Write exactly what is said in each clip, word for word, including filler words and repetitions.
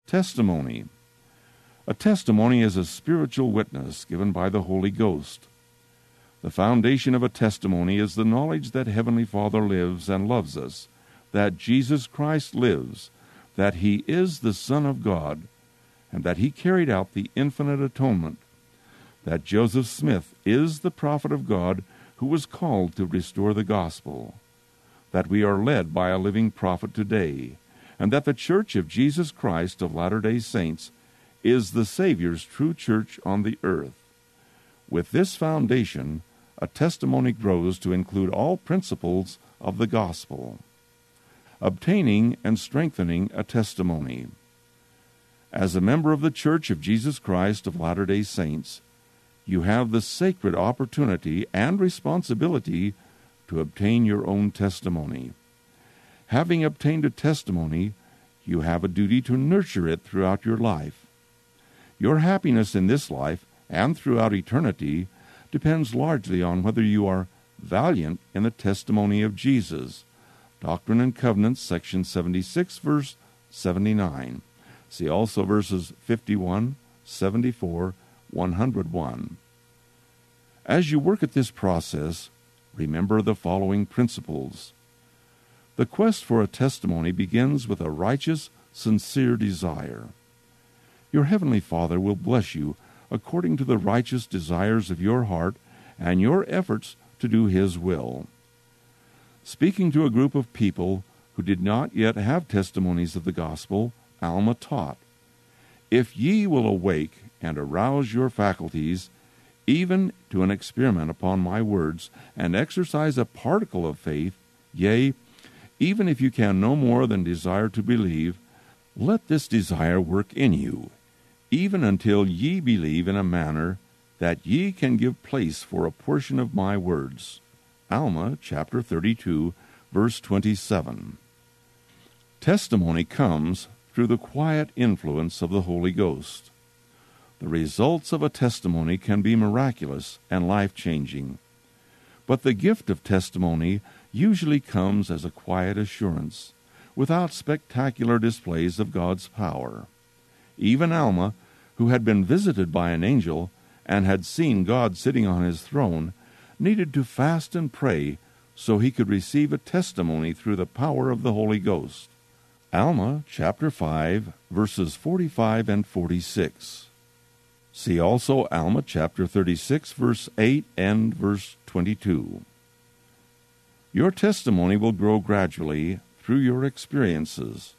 Testimony. A testimony is a spiritual witness given by the Holy Ghost. The foundation of a testimony is the knowledge that Heavenly Father lives and loves us, that Jesus Christ lives, that He is the Son of God, and that He carried out the infinite atonement, that Joseph Smith is the prophet of God who was called to restore the gospel, that we are led by a living prophet today, and that the Church of Jesus Christ of Latter-day Saints is the Savior's true church on the earth. With this foundation, a testimony grows to include all principles of the gospel. Obtaining and strengthening a testimony. As a member of the Church of Jesus Christ of Latter-day Saints, you have the sacred opportunity and responsibility to obtain your own testimony. Having obtained a testimony, you have a duty to nurture it throughout your life. Your happiness in this life and throughout eternity depends largely on whether you are valiant in the testimony of Jesus. Doctrine and Covenants, section seventy-six, verse seventy-nine. See also verses fifty-one, seventy-four, one hundred one. As you work at this process, remember the following principles. The quest for a testimony begins with a righteous, sincere desire. Your Heavenly Father will bless you according to the righteous desires of your heart and your efforts to do His will. Speaking to a group of people who did not yet have testimonies of the gospel, Alma taught, "If ye will awake and arouse your faculties, even to an experiment upon my words, and exercise a particle of faith, yea, even if you can no more than desire to believe, let this desire work in you, even until ye believe in a manner that ye can give place for a portion of my words." Alma, chapter thirty-two, verse twenty-seven. Testimony comes through the quiet influence of the Holy Ghost. The results of a testimony can be miraculous and life-changing, but the gift of testimony usually comes as a quiet assurance, without spectacular displays of God's power. Even Alma, who had been visited by an angel and had seen God sitting on His throne, needed to fast and pray so he could receive a testimony through the power of the Holy Ghost. Alma, chapter five, verses forty-five and forty-six. See also Alma, chapter thirty-six, verse eight and verse twenty-two. Your testimony will grow gradually through your experiences.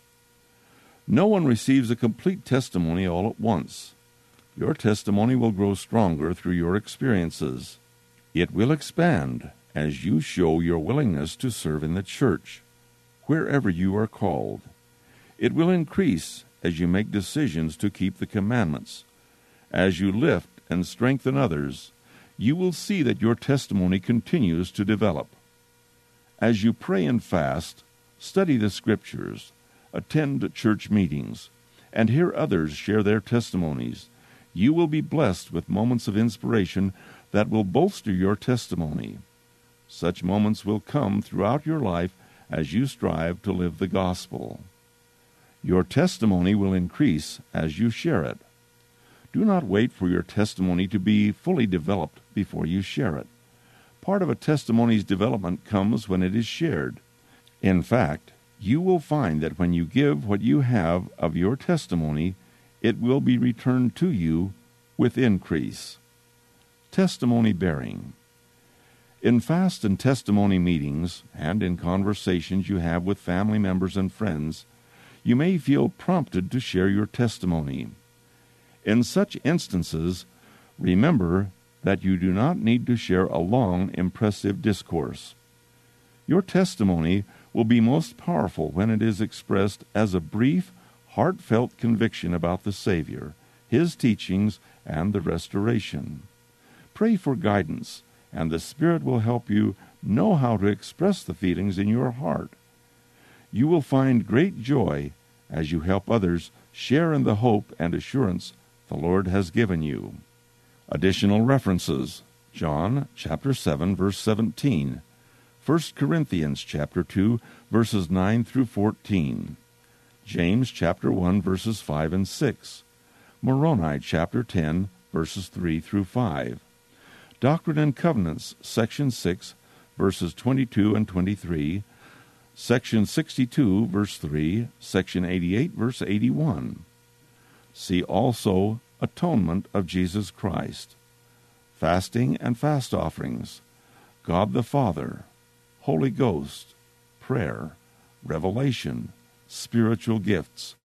No one receives a complete testimony all at once. Your testimony will grow stronger through your experiences. It will expand as you show your willingness to serve in the church, wherever you are called. It will increase as you make decisions to keep the commandments. As you lift and strengthen others, you will see that your testimony continues to develop. As you pray and fast, study the Scriptures, attend church meetings, and hear others share their testimonies, you will be blessed with moments of inspiration that will bolster your testimony. Such moments will come throughout your life as you strive to live the gospel. Your testimony will increase as you share it. Do not wait for your testimony to be fully developed before you share it. Part of a testimony's development comes when it is shared. In fact, you will find that when you give what you have of your testimony, it will be returned to you with increase. Testimony bearing. In fast and testimony meetings, and in conversations you have with family members and friends, you may feel prompted to share your testimony. In such instances, remember that you do not need to share a long, impressive discourse. Your testimony will be most powerful when it is expressed as a brief, heartfelt conviction about the Savior, His teachings, and the restoration. Pray for guidance, and the Spirit will help you know how to express the feelings in your heart. You will find great joy as you help others share in the hope and assurance the Lord has given you. Additional references: John chapter seven, verse seventeen, First Corinthians chapter two, verses nine through fourteen, James chapter one, verses five and six, Moroni chapter ten, verses three through five, Doctrine and Covenants, section six, verses twenty-two and twenty-three, section sixty-two, verse three, section eighty-eight, verse eighty-one. See also Atonement of Jesus Christ, Fasting and Fast Offerings, God the Father, Holy Ghost, Prayer, Revelation, Spiritual Gifts,